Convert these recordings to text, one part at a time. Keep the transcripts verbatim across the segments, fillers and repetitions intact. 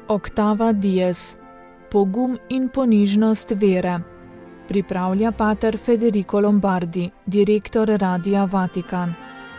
Octava dies. Pogum in ponižnost vere. Pripravlja pater Federico Lombardi, direktor Radia Vatikan.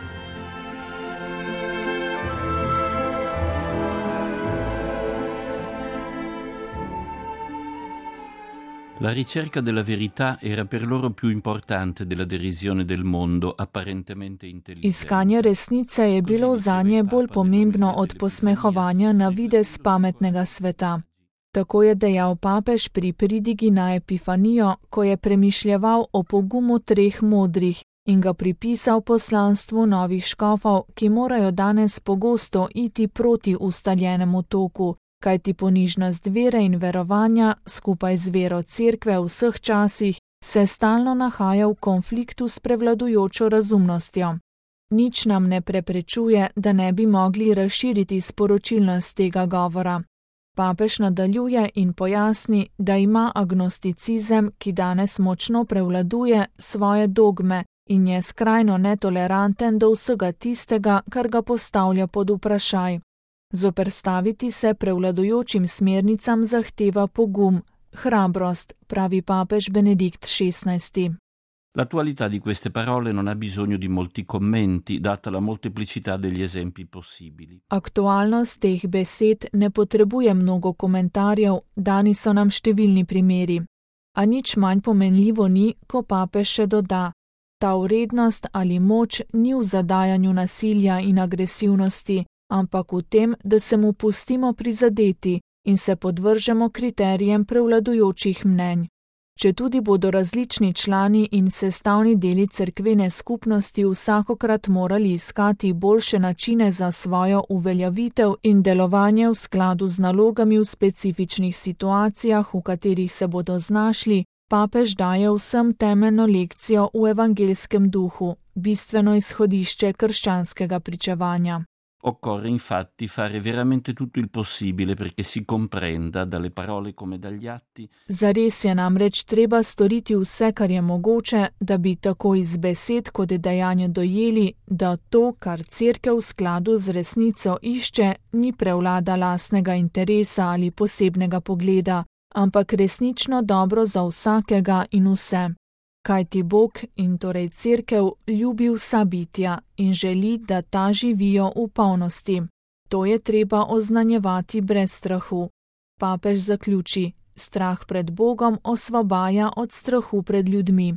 La ricerca della verità era per loro più importante della derisione del mondo apparentemente intelligente. Iskanje resnice je bilo zanje bolj pomembno od posmehovanja na videz pametnega sveta. Tako je dejal papež pri pridigi na Epifanijo, ko je premišljeval o pogumu treh modrih in ga pripisal poslanstvu novih škofov, ki morajo danes pogosto iti proti ustaljenemu toku, kajti ponižnost vere in verovanja skupaj z vero cerkve v vseh časih se stalno nahaja v konfliktu s prevladujočo razumnostjo. Nič nam ne preprečuje, da ne bi mogli razširiti sporočilnost tega govora. Papež nadaljuje in pojasni, da ima agnosticizem, ki danes močno prevladuje, svoje dogme in je skrajno netoleranten do vsega tistega, kar ga postavlja pod vprašaj. Zoperstaviti se prevladujočim smernicam zahteva pogum, hrabrost, pravi papež Benedikt šestnajsti. L'attualità di queste parole non ha bisogno di molti commenti, data la molteplicità degli esempi possibili. Aktualnost teh besed ne potrebuje mnogo komentarjev, dani so nam številni primeri. A nič manj pomenljivo ni, ko papež še doda: ta vrednost ali moč ni v zadajanju nasilja in agresivnosti, ampak v tem, da se mu pustimo prizadeti in se podvržemo kriterijem prevladujočih mnenj. Četudi bodo različni člani in sestavni deli cerkvene skupnosti vsakokrat morali iskati boljše načine za svojo uveljavitev in delovanje v skladu z nalogami v specifičnih situacijah, v katerih se bodo znašli, papež daje vsem temeljno lekcijo v evangelskem duhu, bistveno izhodišče krščanskega pričevanja. Occorre infatti fare veramente tutto il possibile perché si comprenda dalle parole come dagli atti. Zares je namreč treba storiti vse, kar je mogoče, da bi tako iz besed kot dejanja dojeli, da to, kar cerkev v skladu z resnico išče, ni prevlada lastnega interesa ali posebnega pogleda, ampak resnično dobro za vsakega in vse. Kajti Bog in torej cerkev ljubi vsa bitja in želi, da ta živijo v polnosti. To je treba oznanjevati brez strahu. Papež zaključi: strah pred Bogom osvobaja od strahu pred ljudmi.